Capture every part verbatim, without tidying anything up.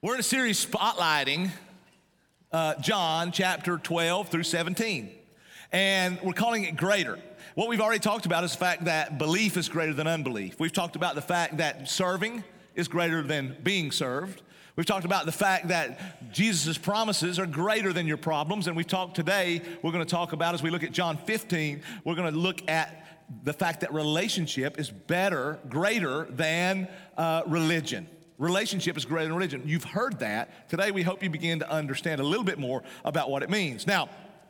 We're in a series spotlighting uh, John chapter twelve through seventeen, and we're calling it Greater. What we've already talked about is the fact that belief is greater than unbelief. We've talked about the fact that serving is greater than being served. We've talked about the fact that Jesus' promises are greater than your problems, and we've talked today, we're going to talk about, as we look at John fifteen, we're going to look at the fact that relationship is better, greater than uh, religion. Relationship is greater than religion. You've heard that. Today we hope you begin to understand a little bit more about what it means. Now,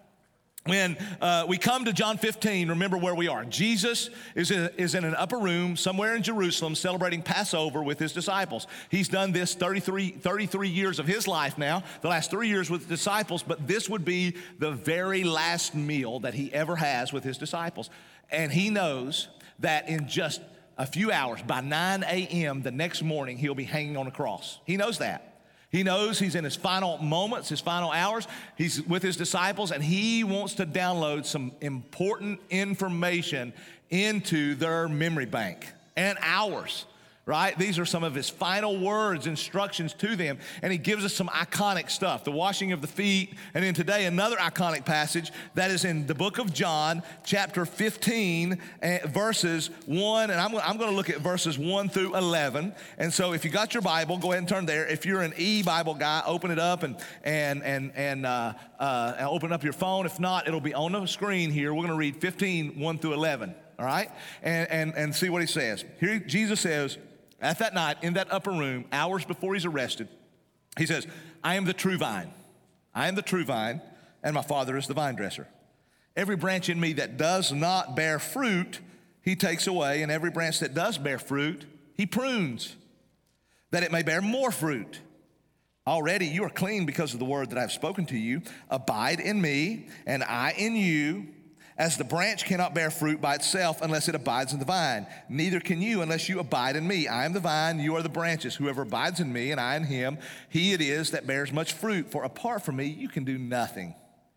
when uh, we come to John fifteen, remember where we are. Jesus is in, is in an upper room somewhere in Jerusalem celebrating Passover with his disciples. He's done this thirty-three, thirty-three years of his life now, the last three years with the disciples, but this would be the very last meal that he ever has with his disciples. And he knows that in just a few hours, by nine a.m. the next morning, he'll be hanging on a cross. He knows that. He knows he's in his final moments, his final hours. He's with his disciples, and he wants to download some important information into their memory bank and ours, right? These are some of his final words, instructions to them, and he gives us some iconic stuff, the washing of the feet, and then today another iconic passage that is in the book of John, chapter fifteen, verses one, and I'm, I'm going to look at verses one through eleven, and so if you got your Bible, go ahead and turn there. If you're an e-Bible guy, open it up and, and, and, and, uh, uh, and open up your phone. If not, it'll be on the screen here. We're going to read fifteen, one through eleven, all right, and, and, and see what he says. Here Jesus says, at that night, in that upper room, hours before he's arrested, he says, I am the true vine. I am the true vine, and my Father is the vine dresser. Every branch in me that does not bear fruit, he takes away, and every branch that does bear fruit, he prunes, that it may bear more fruit. Already you are clean because of the word that I have spoken to you. Abide in me, and I in you. As the branch cannot bear fruit by itself unless it abides in the vine, neither can you unless you abide in me. I am the vine, you are the branches. Whoever abides in me and I in him, he it is that bears much fruit. For apart from me, you can do nothing.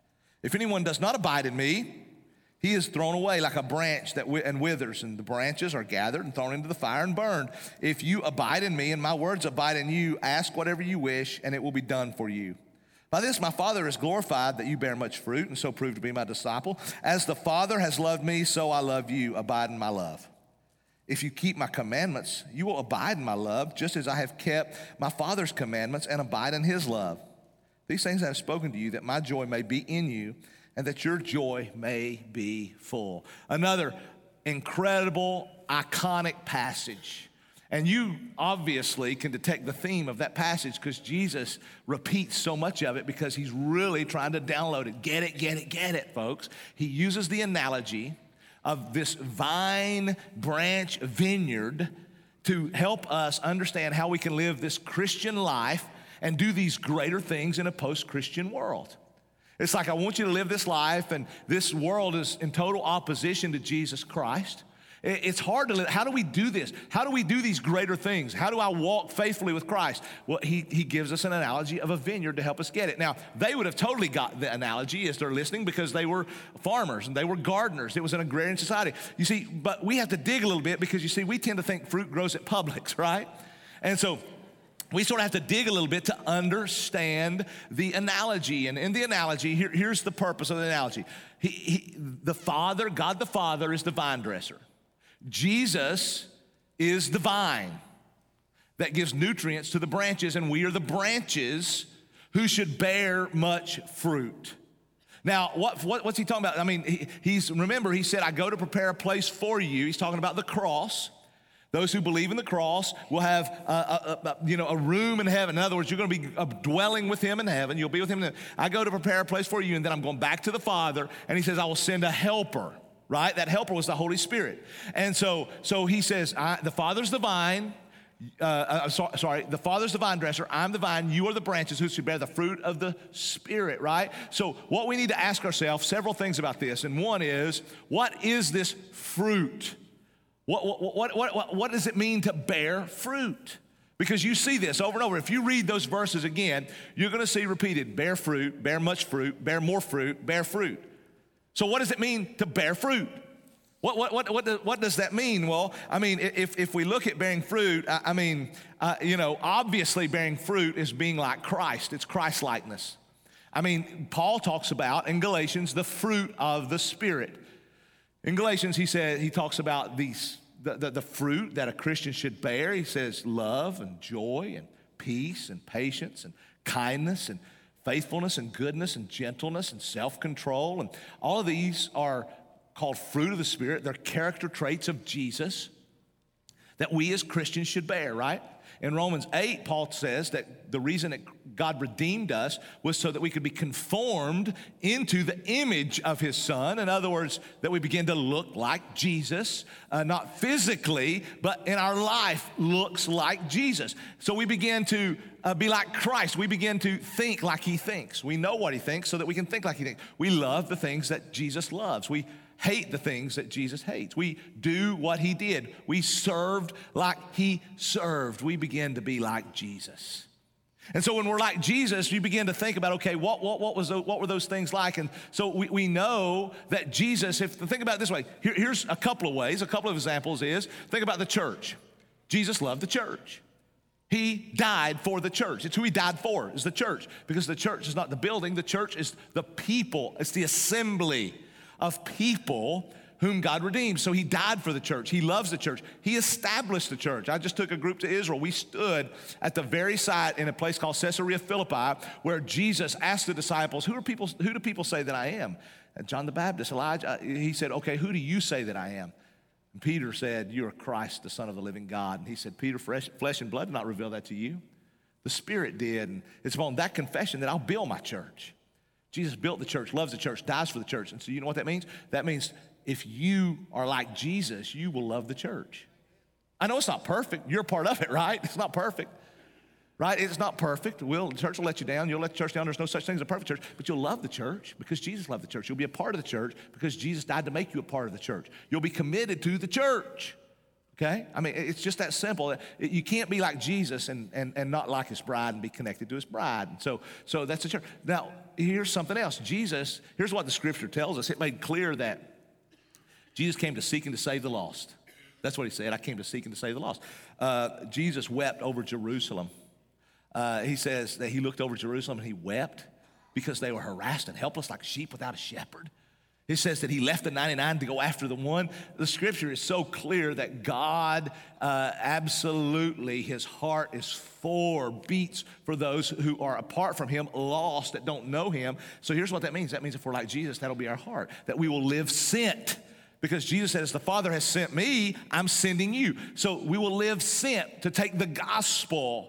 If anyone does not abide in me, he is thrown away like a branch that wi- and withers, and the branches are gathered and thrown into the fire and burned. If you abide in me and my words abide in you, ask whatever you wish, and it will be done for you. By this my Father is glorified, that you bear much fruit, and so prove to be my disciple. As the Father has loved me, so I love you. Abide in my love. If you keep my commandments, you will abide in my love, just as I have kept my Father's commandments and abide in his love. These things I have spoken to you, that my joy may be in you, and that your joy may be full. Another incredible, iconic passage. And you obviously can detect the theme of that passage because Jesus repeats so much of it because he's really trying to download it. Get it, get it, get it, folks. He uses the analogy of this vine branch vineyard to help us understand how we can live this Christian life and do these greater things in a post-Christian world. It's like, I want you to live this life, and this world is in total opposition to Jesus Christ. It's hard to live. How do we do this? How do we do these greater things? How do I walk faithfully with Christ? Well, he, he gives us an analogy of a vineyard to help us get it. Now, they would have totally got the analogy as they're listening because they were farmers and they were gardeners. It was an agrarian society. You see, but we have to dig a little bit because, you see, we tend to think fruit grows at Publix, right? And so we sort of have to dig a little bit to understand the analogy. And in the analogy, here, here's the purpose of the analogy. He, he, the Father, God the Father, is the vine dresser. Jesus is the vine that gives nutrients to the branches, and we are the branches who should bear much fruit. Now, what, what, what's he talking about? I mean, he, he's remember, he said, I go to prepare a place for you. He's talking about the cross. Those who believe in the cross will have a, a, a, you know, a room in heaven. In other words, you're going to be dwelling with him in heaven. You'll be with him in heaven. I go to prepare a place for you, and then I'm going back to the Father, and he says, I will send a helper. Right? That helper was the Holy Spirit. And so so he says, I, the Father's the vine. Uh, uh, so, sorry, the Father's the vine dresser. I'm the vine. You are the branches who should bear the fruit of the Spirit, right? So what we need to ask ourselves, several things about this. And one is, what is this fruit? What, what, what, what, what, what does it mean to bear fruit? Because you see this over and over. If you read those verses again, you're going to see repeated, bear fruit, bear much fruit, bear more fruit, bear fruit. So what does it mean to bear fruit? What, what, what, what, does, what does that mean? Well, I mean, if, if we look at bearing fruit, I, I mean, uh, you know, obviously bearing fruit is being like Christ. It's Christ-likeness. I mean, Paul talks about in Galatians the fruit of the Spirit. In Galatians, he said, he talks about these, the, the, the fruit that a Christian should bear. He says love and joy and peace and patience and kindness and faithfulness and goodness and gentleness and self-control. And all of these are called fruit of the Spirit. They're character traits of Jesus that we as Christians should bear, right? In Romans eight, Paul says that the reason that God redeemed us was so that we could be conformed into the image of his Son. In other words, that we begin to look like Jesus, uh, not physically, but in our life looks like Jesus. So we begin to uh, be like Christ. We begin to think like he thinks. We know what he thinks so that we can think like he thinks. We love the things that Jesus loves. We hate the things that Jesus hates. We do what he did. We served like he served. We begin to be like Jesus. And so when we're like Jesus, you begin to think about, okay, what what what was the, what were those things like? And so we, we know that Jesus, if think about it this way, here, here's a couple of ways, a couple of examples is, think about the church. Jesus loved the church. He died for the church. It's who he died for, is the church. Because the church is not the building, the church is the people, it's the assembly of people whom God redeemed. So he died for the church. He loves the church. He established the church. I just took a group to Israel. We stood at the very site in a place called Caesarea Philippi where Jesus asked the disciples, who are people, who do people say that I am? And John the Baptist, Elijah, he said, okay, who do you say that I am? And Peter said, you are Christ, the Son of the living God. And he said, Peter, flesh, flesh and blood did not reveal that to you. The Spirit did. And it's upon that confession that I'll build my church. Jesus built the church, loves the church, dies for the church. And so you know what that means? That means if you are like Jesus, you will love the church. I know it's not perfect. You're a part of it, right? It's not perfect, right? It's not perfect. Will, the church will let you down. You'll let the church down. There's no such thing as a perfect church. But you'll love the church because Jesus loved the church. You'll be a part of the church because Jesus died to make you a part of the church. You'll be committed to the church. Okay? I mean, it's just that simple. You can't be like Jesus and, and, and not like his bride and be connected to his bride. And so, so that's the church. Now, here's something else. Jesus, here's what the scripture tells us. It made clear that Jesus came to seek and to save the lost. That's what he said. I came to seek and to save the lost. Uh, Jesus wept over Jerusalem. Uh, he says that he looked over Jerusalem and he wept because they were harassed and helpless like sheep without a shepherd. It says that he left the ninety-nine to go after the one. The scripture is so clear that God uh, absolutely, his heart is for, beats for those who are apart from him, lost, that don't know him. So here's what that means. That means if we're like Jesus, that'll be our heart, that we will live sent. Because Jesus said, as the Father has sent me, I'm sending you. So we will live sent to take the gospel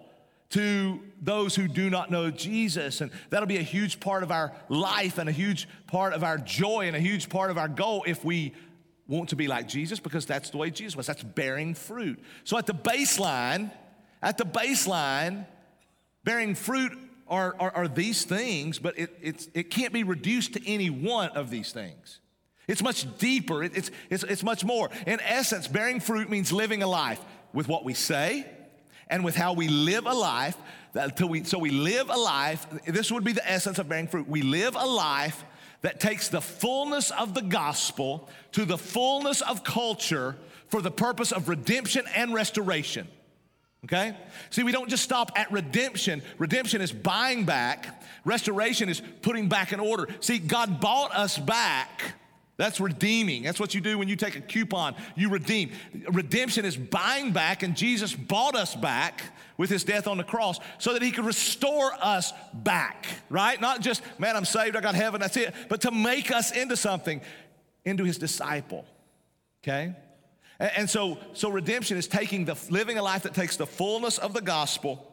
to those who do not know Jesus. And that'll be a huge part of our life and a huge part of our joy and a huge part of our goal if we want to be like Jesus, because that's the way Jesus was. That's bearing fruit. So at the baseline, at the baseline, bearing fruit are, are, are these things, but it, it's, it can't be reduced to any one of these things. It's much deeper. It, it's, it's, it's much more. In essence, bearing fruit means living a life with what we say, and with how we live a life, that we, so we live a life, this would be the essence of bearing fruit. We live a life that takes the fullness of the gospel to the fullness of culture for the purpose of redemption and restoration, okay? See, we don't just stop at redemption. Redemption is buying back. Restoration is putting back in order. See, God bought us back. That's redeeming. That's what you do when you take a coupon. You redeem. Redemption is buying back, and Jesus bought us back with his death on the cross so that he could restore us back, right? Not just, man, I'm saved, I got heaven, that's it, but to make us into something, into his disciple, okay? And, and so, so redemption is taking the, living a life that takes the fullness of the gospel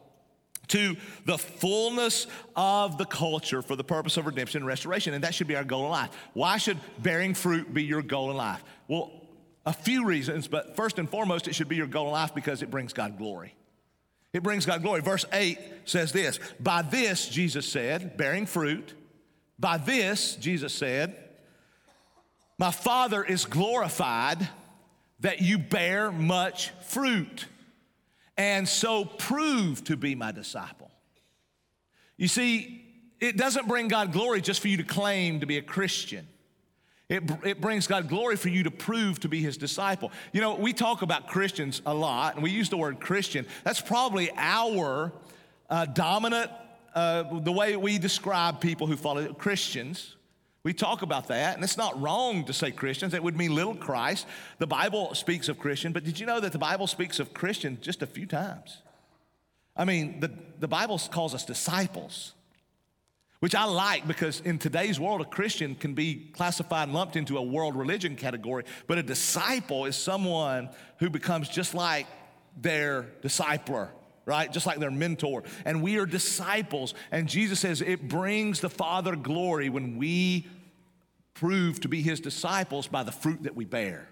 to the fullness of the culture for the purpose of redemption and restoration. And that should be our goal in life. Why should bearing fruit be your goal in life? Well, a few reasons, but first and foremost, it should be your goal in life because it brings God glory. It brings God glory. Verse eight says this, by this, Jesus said, bearing fruit, by this, Jesus said, my Father is glorified that you bear much fruit, and so prove to be my disciple. You see, it doesn't bring God glory just for you to claim to be a Christian. It, it brings God glory for you to prove to be his disciple. You know, we talk about Christians a lot, and we use the word Christian. That's probably our uh, dominant, uh, the way we describe people who follow Christians. We talk about that, and it's not wrong to say Christians. It would mean little Christ. The Bible speaks of Christian, but did you know that the Bible speaks of Christian just a few times? I mean, the, the Bible calls us disciples, which I like because in today's world, a Christian can be classified and lumped into a world religion category, but a disciple is someone who becomes just like their discipler, right? Just like their mentor. And we are disciples, and Jesus says it brings the Father glory when we prove to be his disciples by the fruit that we bear.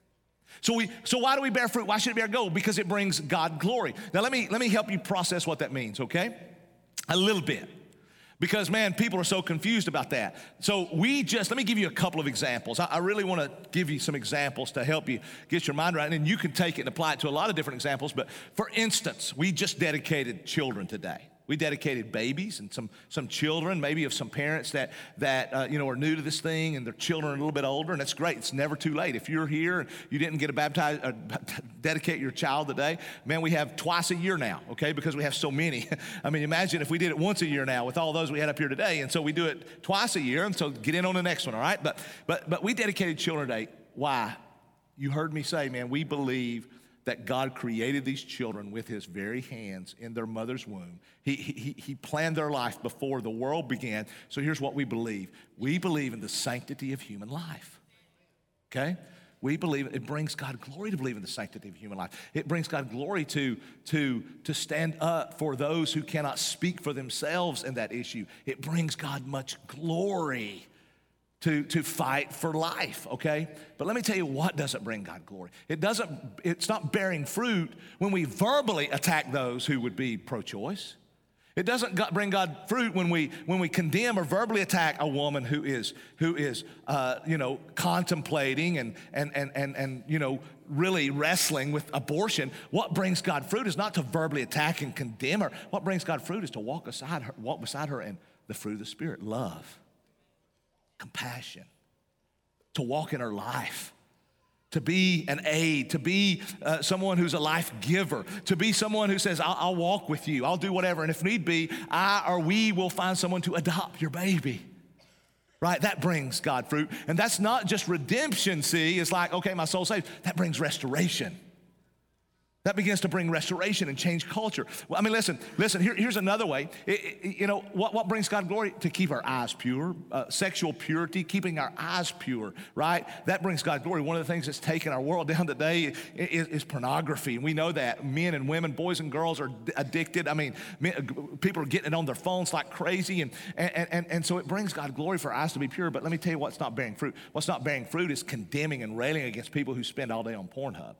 So we, so why do we bear fruit? Why should it bear gold? Because it brings God glory. Now let me, let me help you process what that means, okay? A little bit. Because, man, people are so confused about that. So we just, let me give you a couple of examples. I, I really want to give you some examples to help you get your mind right. And then you can take it and apply it to a lot of different examples. But for instance, we just dedicated children today. We dedicated babies and some, some children, maybe of some parents that, that uh, you know, are new to this thing and their children are a little bit older, and that's great. It's never too late. If you're here and you didn't get a baptized, uh, dedicate your child today, man, we have twice a year now, okay, because we have so many. I mean, imagine if we did it once a year now with all those we had up here today, and so we do it twice a year, and so get in on the next one, all right? But, but, but we dedicated children today. Why? You heard me say, man, we believe that God created these children with his very hands in their mother's womb. He, he, he planned their life before the world began. So here's what we believe. We believe in the sanctity of human life, okay? We believe it brings God glory to believe in the sanctity of human life. It brings God glory to, to, to stand up for those who cannot speak for themselves in that issue. It brings God much glory to, to fight for life, okay? But let me tell you what doesn't bring God glory. It doesn't, it's not bearing fruit when we verbally attack those who would be pro-choice. It doesn't bring God fruit when we when we condemn or verbally attack a woman who is who is uh, you know contemplating and and and and and you know really wrestling with abortion. What brings God fruit is not to verbally attack and condemn her. What brings God fruit is to walk aside her, walk beside her in the fruit of the Spirit: love, compassion, to walk in her life, to be an aid, to be uh, someone who's a life giver, to be someone who says, I'll, I'll walk with you, I'll do whatever, and if need be, I or we will find someone to adopt your baby, right? That brings God fruit, and that's not just redemption, see, it's like, okay, my soul's saved. That brings restoration. That begins to bring restoration and change culture. Well, I mean, listen, listen, here, here's another way. It, it, you know, what, what brings God glory? To keep our eyes pure, uh, sexual purity, keeping our eyes pure, right? That brings God glory. One of the things that's taken our world down today is, is pornography. And we know that men and women, boys and girls are addicted. I mean, men, people are getting it on their phones like crazy. And, and, and, and so it brings God glory for our eyes to be pure. But let me tell you what's not bearing fruit. What's not bearing fruit is condemning and railing against people who spend all day on Pornhub.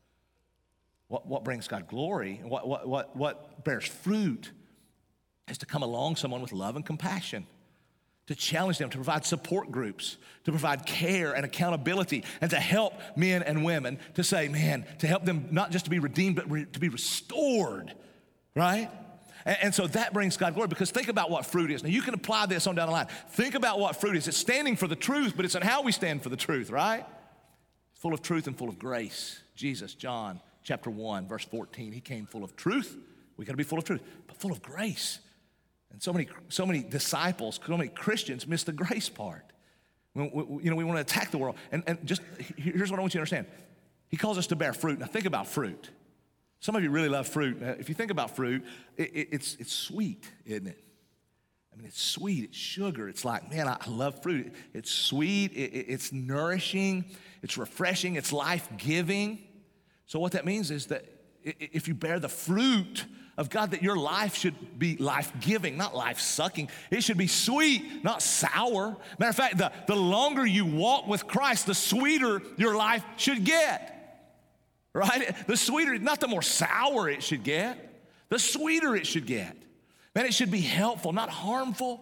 What, what brings God glory, and what, what, what, what bears fruit is to come along someone with love and compassion, to challenge them, to provide support groups, to provide care and accountability, and to help men and women to say, man, to help them not just to be redeemed, but re- to be restored, right? And, and so that brings God glory, because think about what fruit is. Now, you can apply this on down the line. Think about what fruit is. It's standing for the truth, but it's in how we stand for the truth, right? It's full of truth and full of grace. Jesus, John, chapter one, verse fourteen, he came full of truth. We got to be full of truth, but full of grace. And so many, so many disciples, so many Christians miss the grace part. We, we, you know, we want to attack the world. And, and just here's what I want you to understand. He calls us to bear fruit. Now think about fruit. Some of you really love fruit. If you think about fruit, it, it, it's, it's sweet, isn't it? I mean, it's sweet, it's sugar. It's like, man, I love fruit. It's sweet, it, it, it's nourishing, it's refreshing, it's life-giving. So what that means is that if you bear the fruit of God, that your life should be life-giving, not life-sucking. It should be sweet, not sour. Matter of fact, the, the longer you walk with Christ, the sweeter your life should get, right? The sweeter, not the more sour it should get, the sweeter it should get. Man, it should be helpful, not harmful.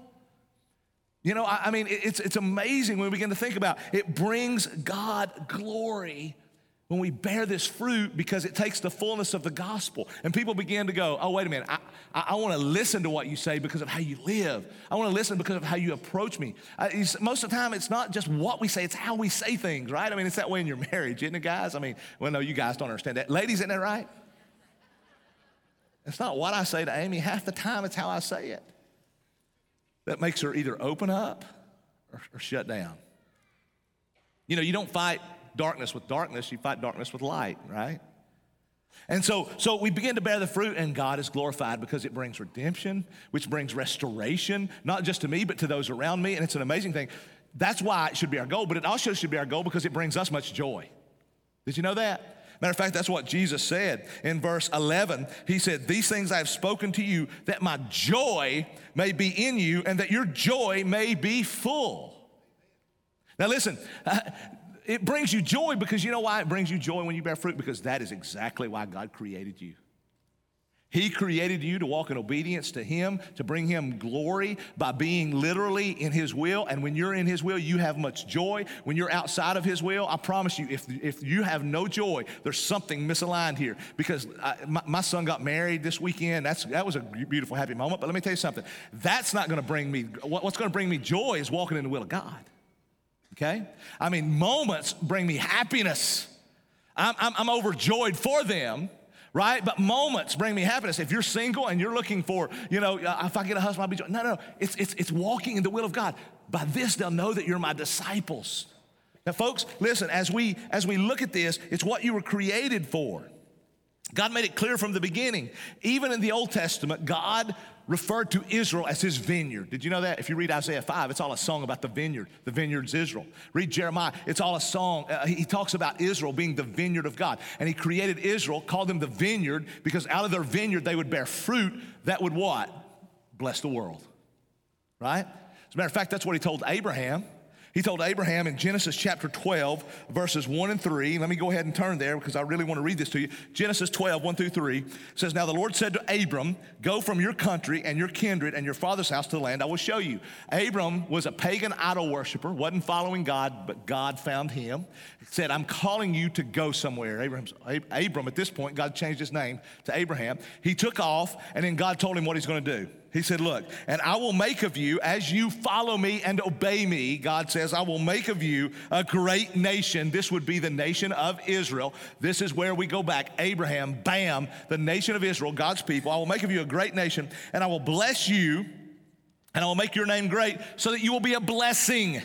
You know, I, I mean, it's, it's amazing when we begin to think about it. It brings God glory when we bear this fruit because it takes the fullness of the gospel. And people begin to go, oh, wait a minute, I, I, I want to listen to what you say because of how you live. I want to listen because of how you approach me. Uh, most of the time, it's not just what we say, it's how we say things, right? I mean, it's that way in your marriage, isn't it, guys? I mean, well, no, you guys don't understand that. Ladies, isn't that right? It's not what I say to Amy. Half the time, it's how I say it that makes her either open up or, or shut down. You know, you don't fight darkness with darkness, you fight darkness with light, right? And so, so we begin to bear the fruit, and God is glorified because it brings redemption, which brings restoration, not just to me, but to those around me, and it's an amazing thing. That's why it should be our goal, but it also should be our goal because it brings us much joy. Did you know that? Matter of fact, that's what Jesus said in verse eleven. He said, these things I have spoken to you, that my joy may be in you, and that your joy may be full. Now listen, uh, it brings you joy because you know why it brings you joy when you bear fruit? Because that is exactly why God created you. He created you to walk in obedience to Him, to bring Him glory by being literally in His will. And when you're in His will, you have much joy. When you're outside of His will, I promise you, if, if you have no joy, there's something misaligned here. Because I, my, my son got married this weekend. That's, that was a beautiful, happy moment. But let me tell you something. That's not going to bring me, what, what's going to bring me joy is walking in the will of God. Okay? I mean, moments bring me happiness. I'm, I'm, I'm overjoyed for them. Right? But moments bring me happiness. If you're single and you're looking for, you know, if I get a husband, I'll be joyful. No, no, it's, it's, it's walking in the will of God. By this, they'll know that you're my disciples. Now, folks, listen, as we, as we look at this, it's what you were created for. God made it clear from the beginning. Even in the Old Testament, God referred to Israel as His vineyard. Did you know that? If you read Isaiah five, it's all a song about the vineyard. The vineyard's Israel. Read Jeremiah, it's all a song. Uh, he talks about Israel being the vineyard of God. And He created Israel, called them the vineyard, because out of their vineyard they would bear fruit that would what? Bless the world. Right? As a matter of fact, that's what He told Abraham. He told Abraham in Genesis chapter twelve, verses one and three. Let me go ahead and turn there because I really want to read this to you. Genesis twelve, one through three says, now the Lord said to Abram, go from your country and your kindred and your father's house to the land I will show you. Abram was a pagan idol worshiper, wasn't following God, but God found him. He said, I'm calling you to go somewhere. Abraham's, Abram, at this point, God changed his name to Abraham. He took off, and then God told him what He's going to do. He said, look, and I will make of you, as you follow me and obey me, God says, I will make of you a great nation. This would be the nation of Israel. This is where we go back. Abraham, bam, the nation of Israel, God's people. I will make of you a great nation, and I will bless you, and I will make your name great so that you will be a blessing.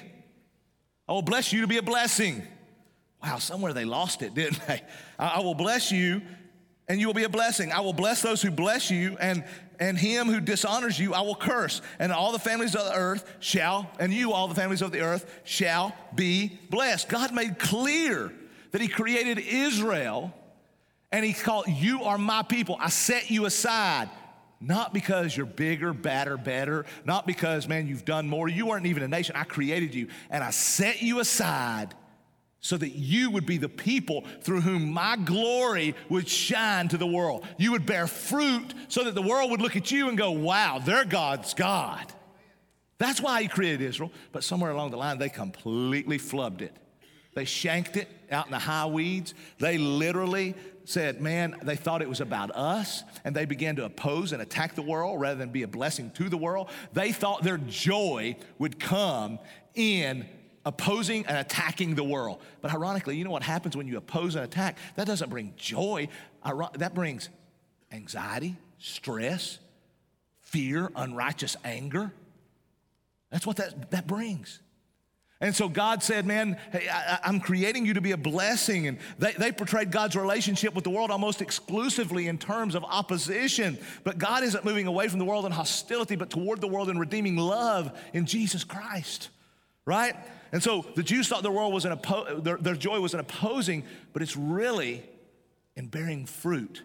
I will bless you to be a blessing. Wow, somewhere they lost it, didn't they? I will bless you, and you will be a blessing. I will bless those who bless you, and And him who dishonors you, I will curse. And all the families of the earth shall, and you, all the families of the earth, shall be blessed. God made clear that He created Israel, and He called, you are my people. I set you aside. Not because you're bigger, badder, better. Not because, man, you've done more. You weren't even a nation. I created you, and I set you aside so that you would be the people through whom my glory would shine to the world. You would bear fruit so that the world would look at you and go, wow, their God's God. That's why He created Israel. But somewhere along the line, they completely flubbed it. They shanked it out in the high weeds. They literally said, man, they thought it was about us, and they began to oppose and attack the world rather than be a blessing to the world. They thought their joy would come in opposing and attacking the world. But ironically, you know what happens when you oppose and attack? That doesn't bring joy. That brings anxiety, stress, fear, unrighteous anger. That's what that, that brings. And so God said, man, hey, I, I'm creating you to be a blessing. And they, they portrayed God's relationship with the world almost exclusively in terms of opposition. But God isn't moving away from the world in hostility, but toward the world in redeeming love in Jesus Christ, right? And so the Jews thought their world was an oppo- their, their joy was in opposing, but it's really in bearing fruit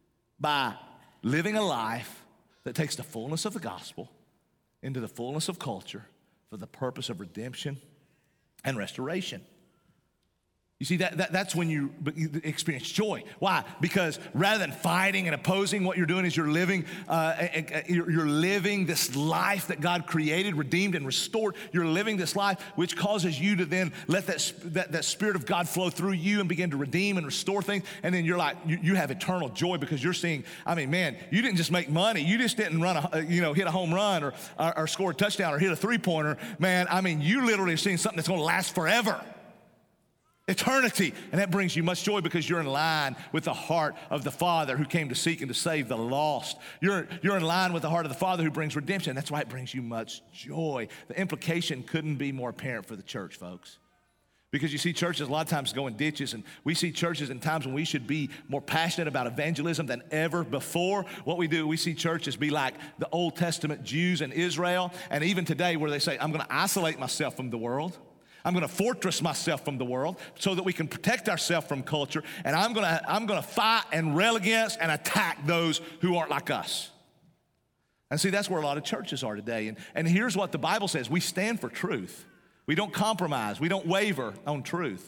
by living a life that takes the fullness of the gospel into the fullness of culture for the purpose of redemption and restoration. You see, that, that that's when you experience joy. Why? Because rather than fighting and opposing, what you're doing is you're living, uh, you're living this life that God created, redeemed, and restored. You're living this life, which causes you to then let that, that, that Spirit of God flow through you and begin to redeem and restore things. And then you're like, you, you have eternal joy because you're seeing, I mean, man, you didn't just make money. You just didn't run a, you know, hit a home run or, or, or score a touchdown or hit a three-pointer. Man, I mean, you literally are seeing something that's going to last forever. Eternity, and that brings you much joy because you're in line with the heart of the Father who came to seek and to save the lost. You're, you're in line with the heart of the Father who brings redemption. That's why it brings you much joy. The implication couldn't be more apparent for the church, folks. Because you see churches a lot of times go in ditches, and we see churches in times when we should be more passionate about evangelism than ever before. What we do, we see churches be like the Old Testament Jews in Israel, and even today where they say, I'm gonna isolate myself from the world. I'm gonna fortress myself from the world so that we can protect ourselves from culture, and I'm gonna, I'm gonna fight and rail against and attack those who aren't like us. And see, that's where a lot of churches are today. And, and here's what the Bible says. We stand for truth. We don't compromise. We don't waver on truth.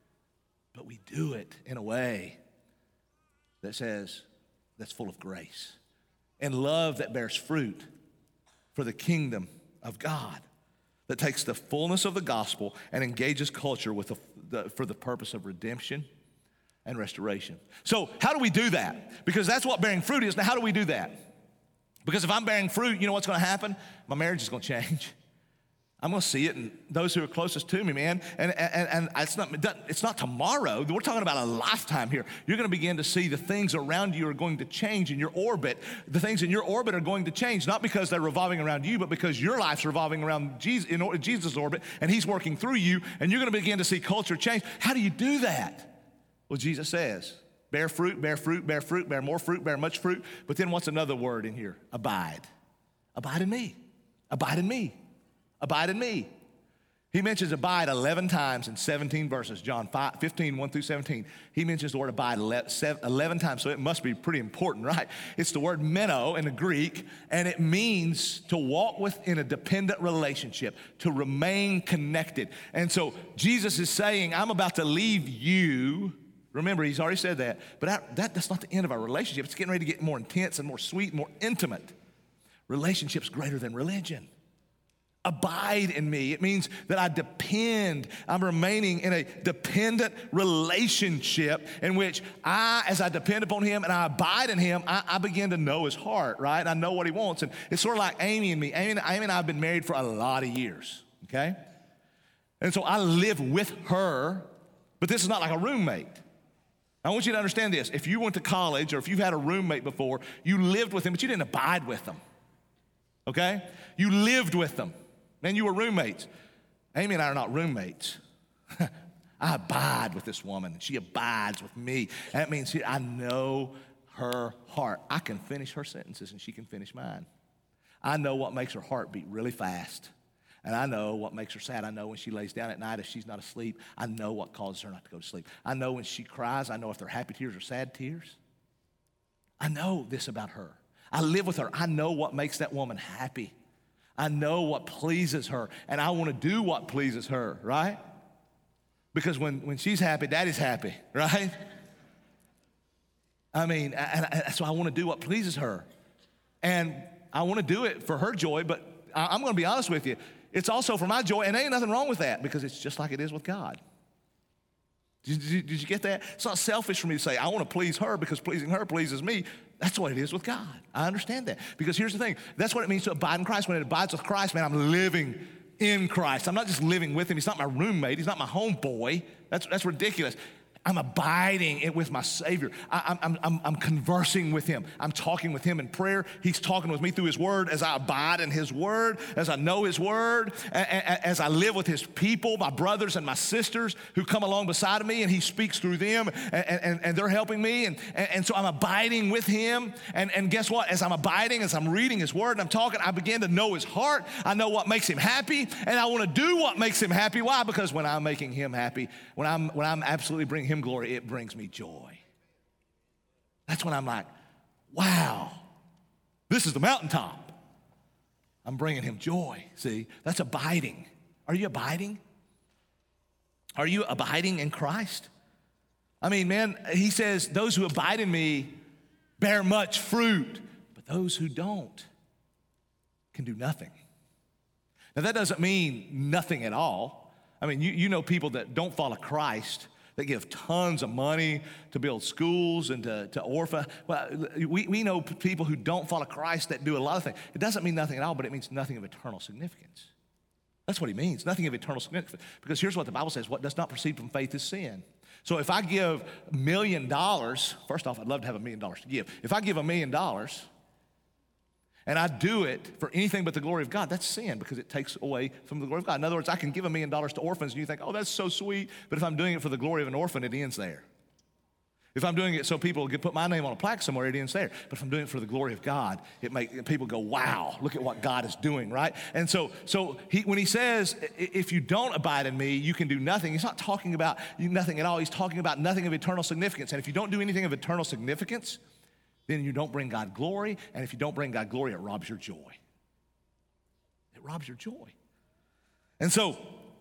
But we do it in a way that says, that's full of grace and love that bears fruit for the kingdom of God, that takes the fullness of the gospel and engages culture with the, the, for the purpose of redemption and restoration. So how do we do that? Because that's what bearing fruit is. Now, how do we do that? Because if I'm bearing fruit, you know what's going to happen? My marriage is going to change. I'm going to see it in those who are closest to me, man. And, and, and it's not, it's not tomorrow. We're talking about a lifetime here. You're going to begin to see the things around you are going to change in your orbit. The things in your orbit are going to change, not because they're revolving around you, but because your life's revolving around Jesus, in Jesus' orbit, and he's working through you, and you're going to begin to see culture change. How do you do that? Well, Jesus says, bear fruit, bear fruit, bear fruit, bear more fruit, bear much fruit. But then what's another word in here? Abide. Abide in me. Abide in me. Abide in me. He mentions abide eleven times in seventeen verses, John fifteen, one through seventeen. He mentions the word abide eleven times, so it must be pretty important, right? It's the word meno in the Greek, and it means to walk within a dependent relationship, to remain connected. And so Jesus is saying, I'm about to leave you. Remember, he's already said that, but that, that, that's not the end of our relationship. It's getting ready to get more intense and more sweet, and more intimate. Relationship's greater than religion. Abide in me. It means that I depend. I'm remaining in a dependent relationship in which I, as I depend upon him and I abide in him, I, I begin to know his heart, right? I know what he wants. And it's sort of like Amy and me. Amy, Amy and I have been married for a lot of years, okay? And so I live with her, but this is not like a roommate. I want you to understand this. If you went to college or if you've had a roommate before, you lived with them, but you didn't abide with them, okay? You lived with them. Man, you were roommates. Amy and I are not roommates. I abide with this woman, and she abides with me. And that means I know her heart. I can finish her sentences, and she can finish mine. I know what makes her heart beat really fast, and I know what makes her sad. I know when she lays down at night if she's not asleep. I know what causes her not to go to sleep. I know when she cries. I know if they're happy tears or sad tears. I know this about her. I live with her. I know what makes that woman happy. I know what pleases her, and I want to do what pleases her, right? Because when, when she's happy, daddy's happy, right? I mean, and, and so I want to do what pleases her. And I want to do it for her joy, but I, I'm going to be honest with you. It's also for my joy, and there ain't nothing wrong with that because it's just like it is with God. Did you, did you get that? It's not selfish for me to say, I want to please her because pleasing her pleases me. That's what it is with God. I understand that. Because here's the thing. That's what it means to abide in Christ. When it abides with Christ, man, I'm living in Christ. I'm not just living with him. He's not my roommate. He's not my homeboy. That's, that's ridiculous. I'm abiding with my Savior. I, I'm, I'm, I'm conversing with him. I'm talking with him in prayer. He's talking with me through his word as I abide in his word, as I know his word, as I live with his people, my brothers and my sisters who come along beside of me, and he speaks through them, and, and, and they're helping me. And, and so I'm abiding with him. And, and guess what? As I'm abiding, as I'm reading his word and I'm talking, I begin to know his heart. I know what makes him happy, and I want to do what makes him happy. Why? Because when I'm making him happy, when I'm, when I'm absolutely bringing him glory, it brings me joy. That's when I'm like, wow, this is the mountaintop. I'm bringing him joy. See, that's abiding. Are you abiding? Are you abiding in Christ? I mean, man, he says, those who abide in me bear much fruit, but those who don't can do nothing. Now, that doesn't mean nothing at all. I mean, you, you know people that don't follow Christ, that give tons of money to build schools and to, to orphan. Well, we, we know people who don't follow Christ that do a lot of things. It doesn't mean nothing at all, but it means nothing of eternal significance. That's what he means, nothing of eternal significance. Because here's what the Bible says, what does not proceed from faith is sin. So if I give a million dollars, first off, I'd love to have a million dollars to give. If I give a million dollars and I do it for anything but the glory of God, that's sin because it takes away from the glory of God. In other words, I can give a million dollars to orphans and you think, oh, that's so sweet. But if I'm doing it for the glory of an orphan, it ends there. If I'm doing it so people can put my name on a plaque somewhere, it ends there. But if I'm doing it for the glory of God, it makes people go, wow, look at what God is doing, right? And so, so he, when he says, if you don't abide in me, you can do nothing, he's not talking about nothing at all. He's talking about nothing of eternal significance. And if you don't do anything of eternal significance, then you don't bring God glory. And if you don't bring God glory, it robs your joy. It robs your joy. And so,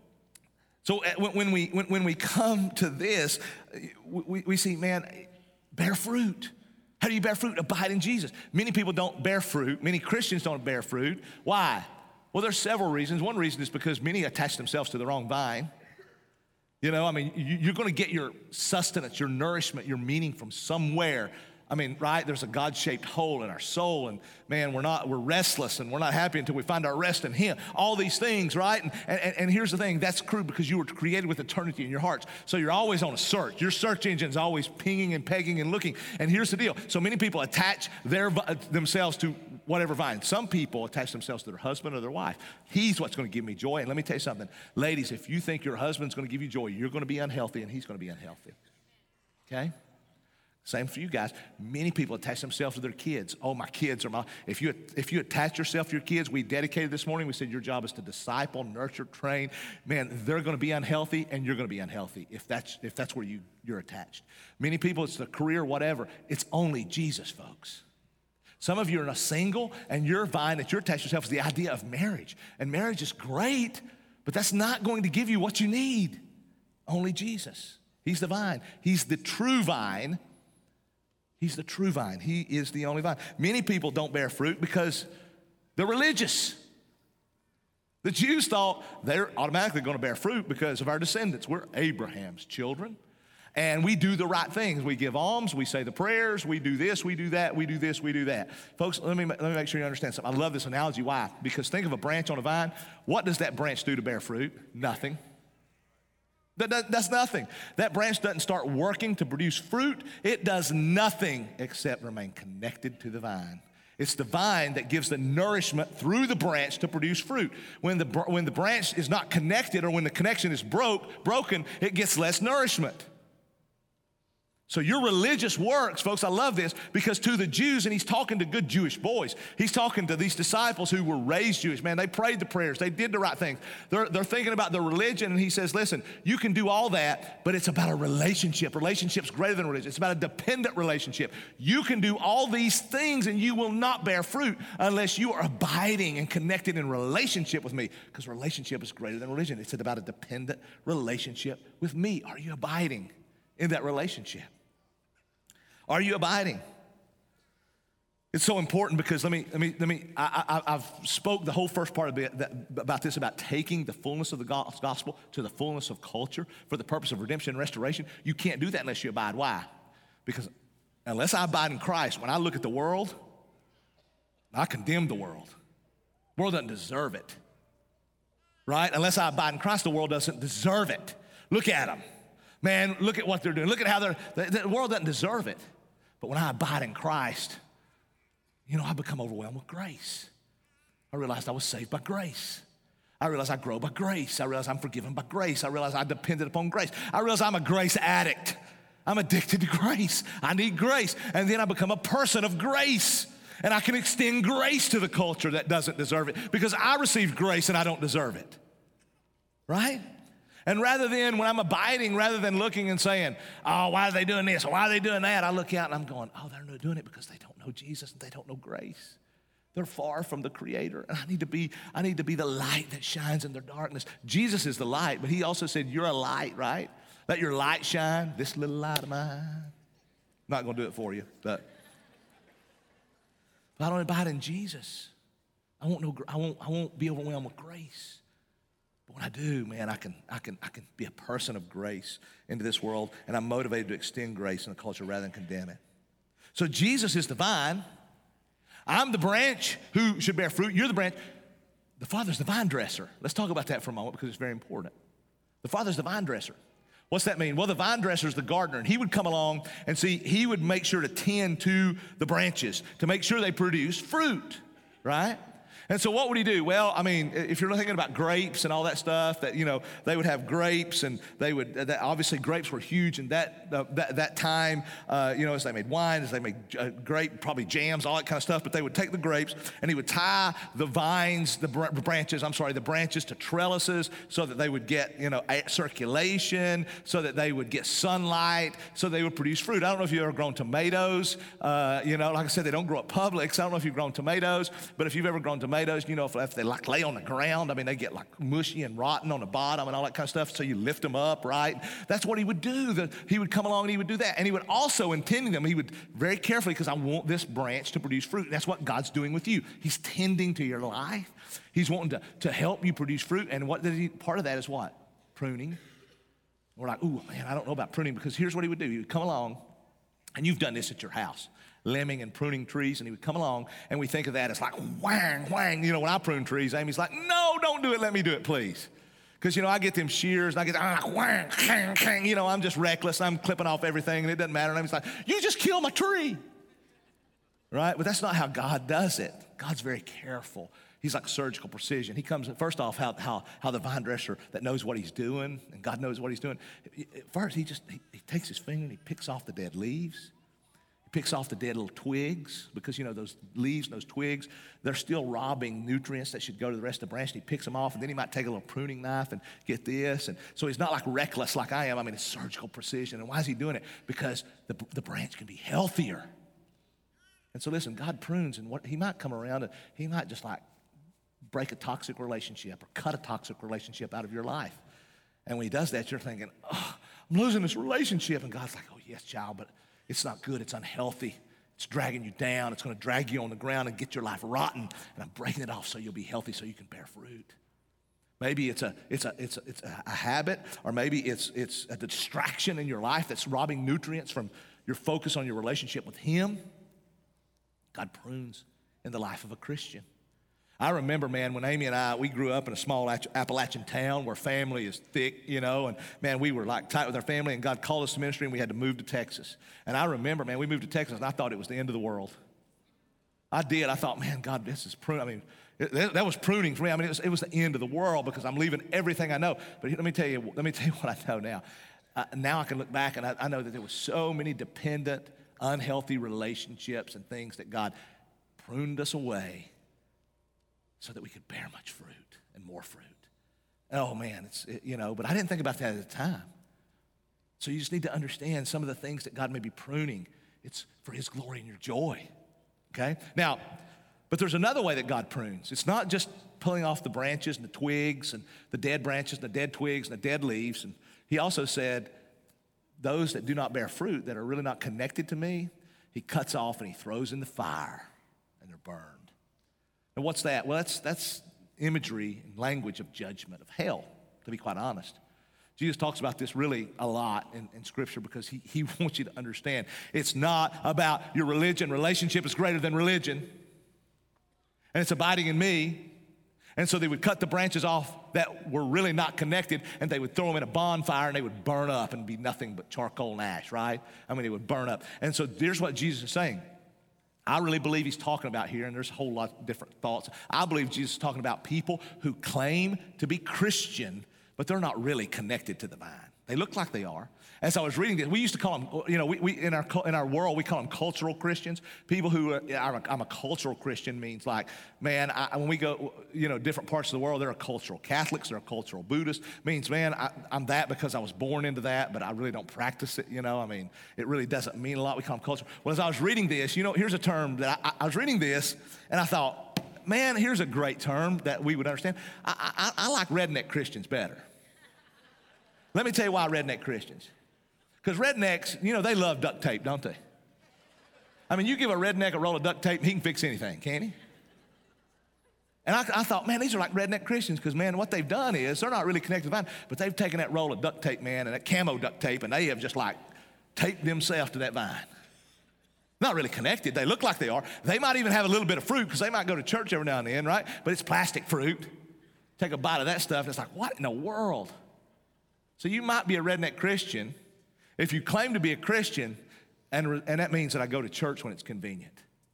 So when we, when, when we come to this, we, we see, man, bear fruit. How do you bear fruit? Abide in Jesus. Many people don't bear fruit. Many Christians don't bear fruit. Why? Well, there's several reasons. One reason is because many attach themselves to the wrong vine. You know, I mean, you're going to get your sustenance, your nourishment, your meaning from somewhere. I mean, right, there's a God-shaped hole in our soul, and man, we're not, we're restless, and we're not happy until we find our rest in Him. All these things, right? And, and, and here's the thing, that's true because you were created with eternity in your hearts. So you're always on a search. Your search engine's always pinging and pegging and looking. And here's the deal. So many people attach their themselves to whatever vine. Some people attach themselves to their husband or their wife. He's what's going to give me joy. And let me tell you something. Ladies, if you think your husband's going to give you joy, you're going to be unhealthy, and he's going to be unhealthy. Okay? Same for you guys. Many people attach themselves to their kids. Oh, my kids are my, if you, if you attach yourself to your kids, we dedicated this morning, we said your job is to disciple, nurture, train. Man, they're going to be unhealthy and you're going to be unhealthy if that's, if that's where you, you're attached. Many people, it's the career, whatever. It's only Jesus, folks. Some of you are single and your vine that you're attached to yourself is the idea of marriage. And marriage is great, but that's not going to give you what you need. Only Jesus. He's the vine. He's the true vine. He's the true vine. He is the only vine. Many people don't bear fruit because they're religious. The Jews thought they're automatically going to bear fruit because of our descendants. We're Abraham's children. And we do the right things. We give alms, we say the prayers, we do this, we do that, we do this, we do that. Folks, let me, let me make sure you understand something. I love this analogy. Why? Because think of a branch on a vine. What does that branch do to bear fruit? Nothing. That, that, that's nothing. That branch doesn't start working to produce fruit. It does nothing except remain connected to the vine. It's the vine that gives the nourishment through the branch to produce fruit. When the, when the branch is not connected or when the connection is broke, broken, it gets less nourishment. So your religious works, folks, I love this, because to the Jews, and he's talking to good Jewish boys, he's talking to these disciples who were raised Jewish. Man, they prayed the prayers, they did the right things. They're, they're thinking about their religion, and he says, listen, you can do all that, but it's about a relationship. Relationship's greater than religion. It's about a dependent relationship. You can do all these things, and you will not bear fruit unless you are abiding and connected in relationship with me, because relationship is greater than religion. It's about a dependent relationship with me. Are you abiding in that relationship? Are you abiding? It's so important because let me, let me, let me, I, I, I've spoke the whole first part of it, that, about this, about taking the fullness of the gospel to the fullness of culture for the purpose of redemption and restoration. You can't do that unless you abide. Why? Because unless I abide in Christ, when I look at the world, I condemn the world. The world doesn't deserve it, right? Unless I abide in Christ, the world doesn't deserve it. Look at them. Man, look at what they're doing. Look at how they're, the, the world doesn't deserve it. But when I abide in Christ, you know, I become overwhelmed with grace. I realized I was saved by grace. I realized I grow by grace. I realized I'm forgiven by grace. I realized I depended upon grace. I realized I'm a grace addict. I'm addicted to grace. I need grace. And then I become a person of grace. And I can extend grace to the culture that doesn't deserve it because I received grace and I don't deserve it. Right? And rather than, when I'm abiding, rather than looking and saying, oh, why are they doing this? Or why are they doing that? I look out and I'm going, oh, they're not doing it because they don't know Jesus and they don't know grace. They're far from the Creator. And I need to be, I need to be the light that shines in their darkness. Jesus is the light, but he also said, you're a light, right? Let your light shine, this little light of mine. I'm not gonna do it for you, but if I don't abide in Jesus, I won't know, I won't, I won't be overwhelmed with grace. But when I do, man, I can, I can, I can be a person of grace into this world, and I'm motivated to extend grace in the culture rather than condemn it. So Jesus is the vine. I'm the branch who should bear fruit. You're the branch. The Father's the vine dresser. Let's talk about that for a moment because it's very important. The Father's the vine dresser. What's that mean? Well, the vine dresser is the gardener, and he would come along and see, he would make sure to tend to the branches to make sure they produce fruit, right? And so what would he do? Well, I mean, if you're thinking about grapes and all that stuff, that, you know, they would have grapes, and they would, that, obviously grapes were huge in that uh, that, that time, uh, you know, as they made wine, as they made uh, grape, probably jams, all that kind of stuff. But they would take the grapes, and he would tie the vines, the br- branches, I'm sorry, the branches to trellises so that they would get, you know, circulation, so that they would get sunlight, so they would produce fruit. I don't know if you've ever grown tomatoes. Uh, you know, like I said, they don't grow at Publix. I don't know if you've grown tomatoes, but if you've ever grown tomatoes, Tomatoes, you know, if, if they like lay on the ground, I mean, they get like mushy and rotten on the bottom and all that kind of stuff, so you lift them up, right? That's what he would do. The, he would come along and he would do that. And he would also, in tending them, he would very carefully, because I want this branch to produce fruit. And that's what God's doing with you. He's tending to your life. He's wanting to, to help you produce fruit. And what did he, part of that is what? Pruning. We're like, ooh, man, I don't know about pruning, because here's what he would do. He would come along, and you've done this at your house, limbing and pruning trees, and he would come along, and we think of that as like whang, whang. You know, when I prune trees, Amy's like, no, don't do it, let me do it, please. Because, you know, I get them shears, and I get, ah, whang, whang, whang. You know, I'm just reckless, I'm clipping off everything, and it doesn't matter. And Amy's like, you just killed my tree, right? But that's not how God does it. God's very careful. He's like surgical precision. He comes, first off, how, how, how the vine dresser that knows what he's doing, and God knows what he's doing. First, he just, he, he takes his finger, and he picks off the dead leaves. Picks off the dead little twigs, because, you know, those leaves and those twigs, they're still robbing nutrients that should go to the rest of the branch. And he picks them off, and then he might take a little pruning knife and get this. And so he's not like reckless like I am. I mean, it's surgical precision. And why is he doing it? Because the, the branch can be healthier. And so listen, God prunes, and what he might come around and he might just like break a toxic relationship or cut a toxic relationship out of your life. And when he does that, you're thinking, oh, I'm losing this relationship. And God's like, oh, yes, child, but it's not good. It's unhealthy. It's dragging you down. It's going to drag you on the ground and get your life rotten. And I'm breaking it off so you'll be healthy, so you can bear fruit. Maybe it's a it's a it's a, it's a habit, or maybe it's it's a distraction in your life that's robbing nutrients from your focus on your relationship with Him. God prunes in the life of a Christian. I remember, man, when Amy and I, we grew up in a small Appalachian town where family is thick, you know, and, man, we were, like, tight with our family, and God called us to ministry, and we had to move to Texas. And I remember, man, we moved to Texas, and I thought it was the end of the world. I did. I thought, man, God, this is pruning. I mean, it, that was pruning for me. I mean, it was, it was the end of the world, because I'm leaving everything I know. But let me tell you, let me tell you what I know now. Uh, now I can look back, and I, I know that there were so many dependent, unhealthy relationships and things that God pruned us away so that we could bear much fruit and more fruit. Oh, man, it's, it, you know, but I didn't think about that at the time. So you just need to understand some of the things that God may be pruning. It's for His glory and your joy, okay? Now, but there's another way that God prunes. It's not just pulling off the branches and the twigs and the dead branches and the dead twigs and the dead leaves. And He also said, those that do not bear fruit, that are really not connected to me, He cuts off and He throws in the fire, and they're burned. And what's that? Well, that's that's imagery and language of judgment, of hell, to be quite honest. Jesus talks about this really a lot in, in Scripture, because he, he wants you to understand it's not about your religion. Relationship is greater than religion. And it's abiding in me. And so they would cut the branches off that were really not connected, and they would throw them in a bonfire, and they would burn up and be nothing but charcoal and ash, right? I mean, they would burn up. And so here's what Jesus is saying. I really believe He's talking about here, and there's a whole lot of different thoughts. I believe Jesus is talking about people who claim to be Christian, but they're not really connected to the vine. They look like they are. As I was reading this, we used to call them, you know, we, we in our in our world, we call them cultural Christians. People who are, I'm a, I'm a cultural Christian means like, man, I, when we go, you know, different parts of the world, they're a cultural Catholics, they're a cultural Buddhist. Means, man, I, I'm that because I was born into that, but I really don't practice it, you know. I mean, it really doesn't mean a lot. We call them cultural. Well, as I was reading this, you know, here's a term that I, I was reading this, and I thought, man, here's a great term that we would understand. I, I, I like redneck Christians better. Let me tell you why redneck Christians. Because rednecks, you know, they love duct tape, don't they? I mean, you give a redneck a roll of duct tape and he can fix anything, can't he? And I, I thought, man, these are like redneck Christians because, man, what they've done is they're not really connected to the vine, but they've taken that roll of duct tape, man, and that camo duct tape, and they have just like taped themselves to that vine. Not really connected. They look like they are. They might even have a little bit of fruit because they might go to church every now and then, right? But it's plastic fruit. Take a bite of that stuff, and it's like, what in the world? So you might be a redneck Christian if you claim to be a Christian, and, and that means that I go to church when it's convenient.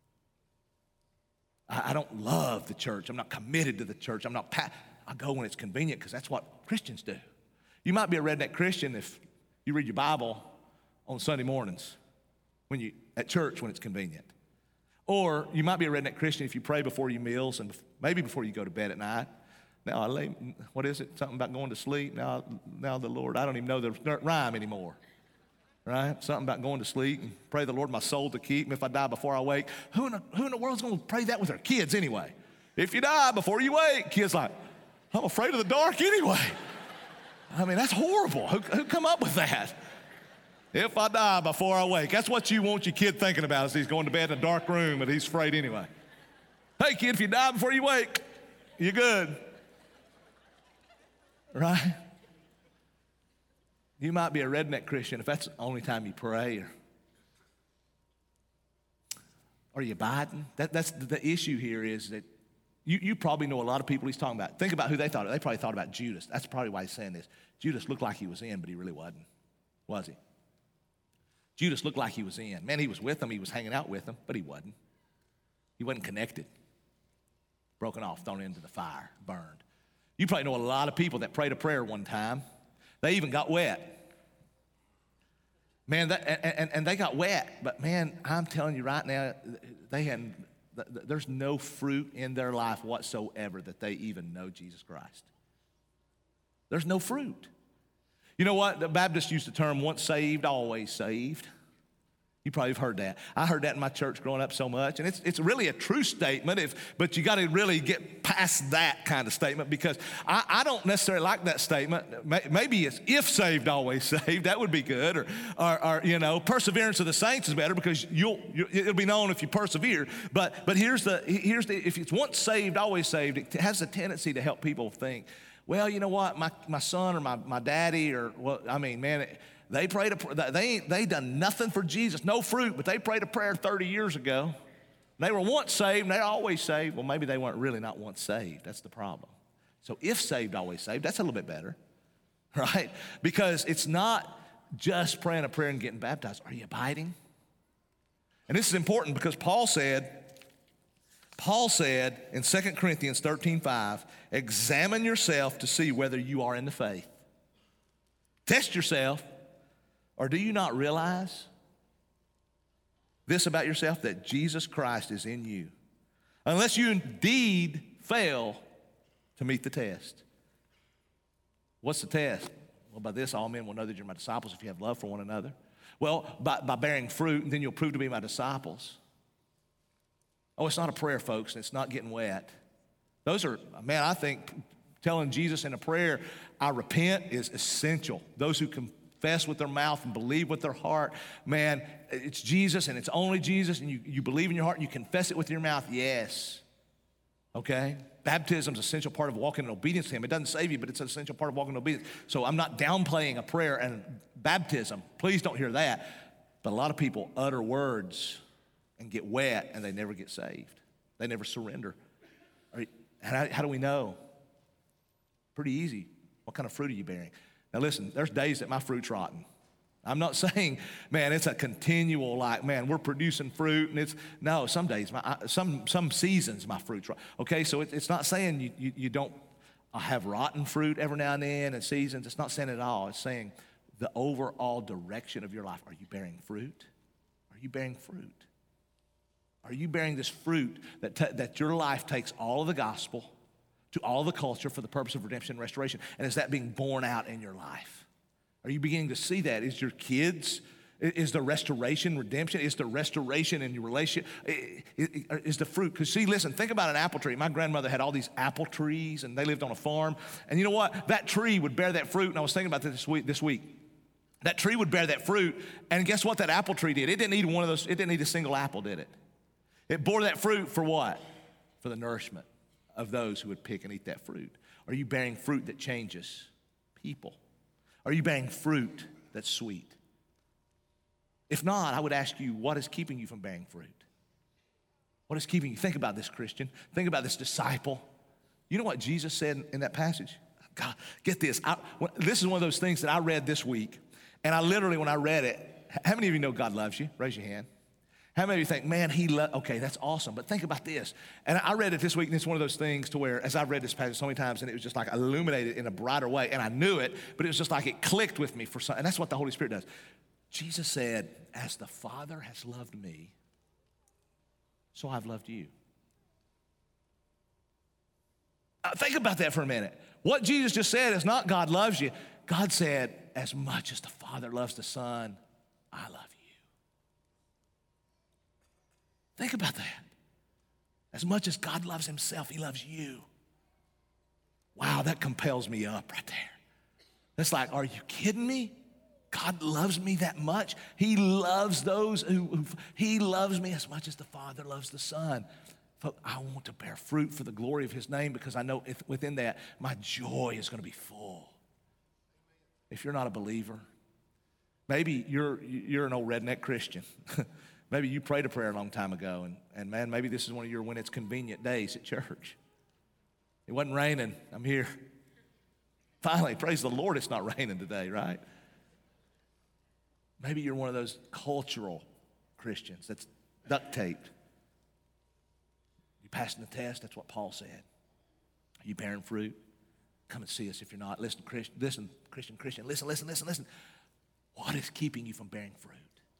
I don't love the church. I'm not committed to the church. I'm not, pa- I go when it's convenient because that's what Christians do. You might be a redneck Christian if you read your Bible on Sunday mornings when you at church when it's convenient. Or you might be a redneck Christian if you pray before your meals and maybe before you go to bed at night. Now, I lay, what is it? Something about going to sleep? Now, now the Lord, I don't even know the rhyme anymore. Right? Something about going to sleep and pray the Lord my soul to keep me if I die before I wake. Who in the, who in the world's going to pray that with their kids anyway? If you die before you wake, kids like, I'm afraid of the dark anyway. I mean, that's horrible. Who, who come up with that? If I die before I wake. That's what you want your kid thinking about as he's going to bed in a dark room and he's afraid anyway. Hey, kid, if you die before you wake, you're good. Right? You might be a redneck Christian if that's the only time you pray. Or are you abiding? That, that's the issue here is that you, you probably know a lot of people he's talking about. Think about who they thought of. They probably thought about Judas. That's probably why he's saying this. Judas looked like he was in, but he really wasn't, was he? Judas looked like he was in. Man, he was with them. He was hanging out with them, but he wasn't. He wasn't connected. Broken off, thrown into the fire, burned. You probably know a lot of people that prayed a prayer one time. They even got wet. Man, that, and, and, and they got wet. But man, I'm telling you right now, they had, there's no fruit in their life whatsoever that they even know Jesus Christ. There's no fruit. You know what? The Baptists used the term once saved, always saved. You probably have heard that. I heard that in my church growing up so much, and it's it's really a true statement, if, but you got to really get past that kind of statement because I, I don't necessarily like that statement. Maybe it's if saved, always saved. That would be good, or, or, or you know, perseverance of the saints is better because you'll, you'll it'll be known if you persevere. But but here's the here's the if it's once saved, always saved. It has a tendency to help people think, well, you know what, my my son or my my daddy or well, I mean, man. It, They prayed a, they ain't they done nothing for Jesus, no fruit, but they prayed a prayer thirty years ago. They were once saved, and they're always saved. Well, maybe they weren't really not once saved. That's the problem. So if saved, always saved, that's a little bit better, right? Because it's not just praying a prayer and getting baptized. Are you abiding? And this is important because Paul said, Paul said in Second Corinthians thirteen five, examine yourself to see whether you are in the faith. Test yourself. Or do you not realize this about yourself, that Jesus Christ is in you, unless you indeed fail to meet the test? What's the test? Well, by this all men will know that you're my disciples if you have love for one another. Well, by, by bearing fruit, and then you'll prove to be my disciples. Oh, it's not a prayer, folks, and it's not getting wet. Those are, man, I think telling Jesus in a prayer, I repent, is essential. Those who can confess with their mouth and believe with their heart, man, it's Jesus and it's only Jesus, and you, you believe in your heart and you confess it with your mouth, yes. Okay? Baptism is an essential part of walking in obedience to Him. It doesn't save you, but it's an essential part of walking in obedience. So I'm not downplaying a prayer and baptism. Please don't hear that. But a lot of people utter words and get wet and they never get saved. They never surrender. How, how do we know? Pretty easy. What kind of fruit are you bearing? Now listen, there's days that my fruit's rotten. I'm not saying, man, it's a continual like, man, we're producing fruit and it's, no, some days, my, some some seasons my fruit's rotten. Okay, so it, it's not saying you, you, you don't have rotten fruit every now and then and seasons. It's not saying it at all. It's saying the overall direction of your life. Are you bearing fruit? Are you bearing fruit? Are you bearing this fruit that, t- that your life takes all of the gospel to all the culture for the purpose of redemption and restoration? And is that being borne out in your life? Are you beginning to see that? Is your kids Is the restoration, redemption? Is the restoration in your relationship? Is the fruit? Because see, listen, think about an apple tree. My grandmother had all these apple trees, and they lived on a farm. And you know what? That tree would bear that fruit, and I was thinking about this this week. This week. That tree would bear that fruit, and guess what that apple tree did? It didn't need one of those, it didn't need a single apple, did it? It bore that fruit for what? For the nourishment of those who would pick and eat that fruit. Are you bearing fruit that changes people? Are you bearing fruit that's sweet? If not, I would ask you, what is keeping you from bearing fruit? What is keeping you? Think about this, Christian. Think about this disciple. You know what Jesus said in, in that passage? God, get this. I, this is one of those things that I read this week, and I literally, when I read it, how many of you know God loves you? Raise your hand. How many of you think, man, he loves, okay, that's awesome, but think about this. And I read it this week, and it's one of those things to where, as I've read this passage so many times, and it was just like illuminated in a brighter way, and I knew it, but it was just like it clicked with me for some, and that's what the Holy Spirit does. Jesus said, as the Father has loved me, so I've loved you. Uh, think about that for a minute. What Jesus just said is not God loves you. God said, as much as the Father loves the Son, I love you. Think about that. As much as God loves himself, he loves you. Wow, that compels me up right there. That's like, are you kidding me? God loves me that much? He loves those who, who he loves me as much as the Father loves the Son. But I want to bear fruit for the glory of his name, because I know if, within that, my joy is going to be full. If you're not a believer, maybe you're, you're an old redneck Christian. Maybe you prayed a prayer a long time ago, and, and man, maybe this is one of your when it's convenient days at church. It wasn't raining. I'm here. Finally, praise the Lord, it's not raining today, right? Maybe you're one of those cultural Christians that's duct taped. You passing the test, that's what Paul said. Are you bearing fruit? Come and see us if you're not. Listen, Christian, listen, Christian, Christian, listen, listen, listen, listen. What is keeping you from bearing fruit?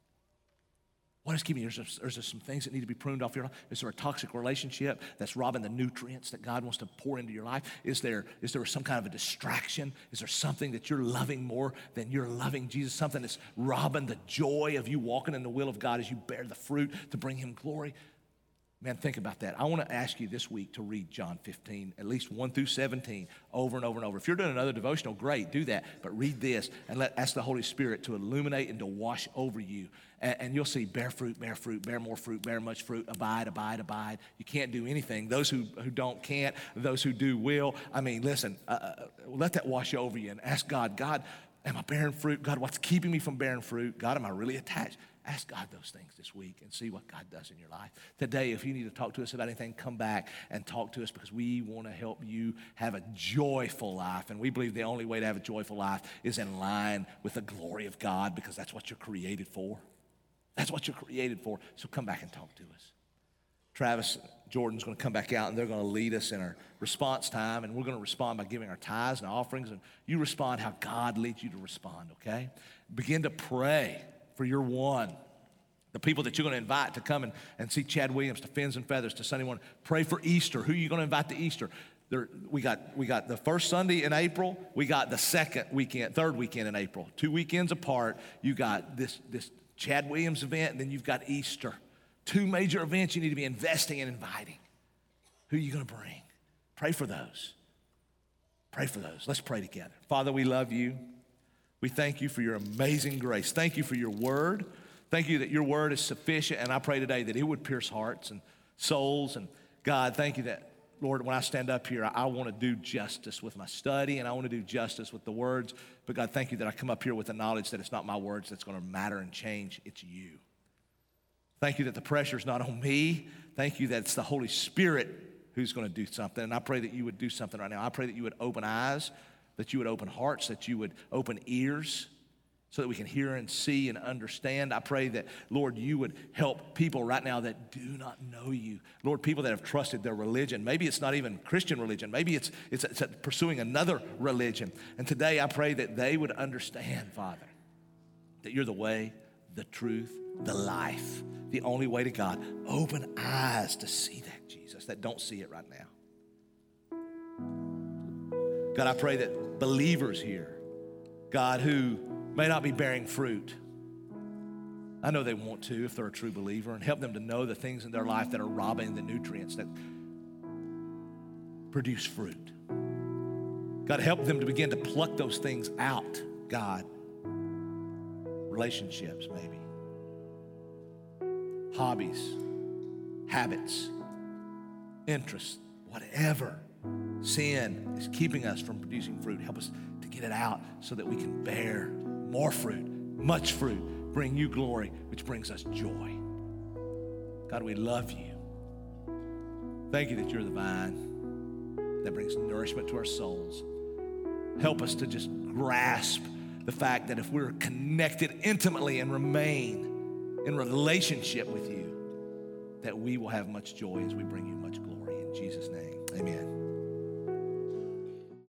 What is keeping you? There's, there's some things that need to be pruned off your life. Is there a toxic relationship that's robbing the nutrients that God wants to pour into your life? Is there, is there some kind of a distraction? Is there something that you're loving more than you're loving Jesus? Something that's robbing the joy of you walking in the will of God as you bear the fruit to bring him glory? Man, think about that. I want to ask you this week to read John fifteen, at least one through seventeen, over and over and over. If you're doing another devotional, great, do that. But read this and let ask the Holy Spirit to illuminate and to wash over you. And, and you'll see bear fruit, bear fruit, bear more fruit, bear much fruit, abide, abide, abide. You can't do anything. Those who, who don't can't. Those who do will. I mean, listen, uh, let that wash over you and ask God, God, am I bearing fruit? God, what's keeping me from bearing fruit? God, am I really attached? Ask God those things this week and see what God does in your life. Today, if you need to talk to us about anything, come back and talk to us, because we want to help you have a joyful life. And we believe the only way to have a joyful life is in line with the glory of God, because that's what you're created for. That's what you're created for. So come back and talk to us. Travis Jordan's going to come back out, and they're going to lead us in our response time, and we're going to respond by giving our tithes and offerings, and you respond how God leads you to respond, okay? Begin to pray for your one, the people that you're going to invite to come and, and see Chad Williams, to Fins and Feathers, to Sunday morning. Pray for Easter. Who are you going to invite to Easter? There, we got we got the first Sunday in April. We got the second weekend, third weekend in April. Two weekends apart. You got this this Chad Williams event, and then you've got Easter. Two major events you need to be investing and inviting. Who are you going to bring? Pray for those. Pray for those. Let's pray together. Father, we love you. We thank you for your amazing grace. Thank you for your word. Thank you that your word is sufficient, and I pray today that it would pierce hearts and souls. And God, thank you that, Lord, when I stand up here, I, I want to do justice with my study, and I want to do justice with the words. But God, thank you that I come up here with the knowledge that it's not my words that's going to matter and change. It's you. Thank you that the pressure is not on me. Thank you that it's the Holy Spirit who's going to do something. And I pray that you would do something right now. I pray that you would open eyes, that you would open hearts, that you would open ears so that we can hear and see and understand. I pray that, Lord, you would help people right now that do not know you. Lord, people that have trusted their religion. Maybe it's not even Christian religion. Maybe it's, it's, it's pursuing another religion. And today I pray that they would understand, Father, that you're the way, the truth, the life, the only way to God. Open eyes to see that, Jesus, that don't see it right now. God, I pray that believers here, God, who may not be bearing fruit, I know they want to if they're a true believer, and help them to know the things in their life that are robbing the nutrients that produce fruit. God, help them to begin to pluck those things out, God. Relationships, maybe. Hobbies, habits, interests, whatever sin is keeping us from producing fruit. Help us to get it out so that we can bear more fruit, much fruit, bring you glory, which brings us joy. God, we love you. Thank you that you're the vine that brings nourishment to our souls. Help us to just grasp the fact that if we're connected intimately and remain in relationship with you, that we will have much joy as we bring you much glory. In Jesus' name, amen.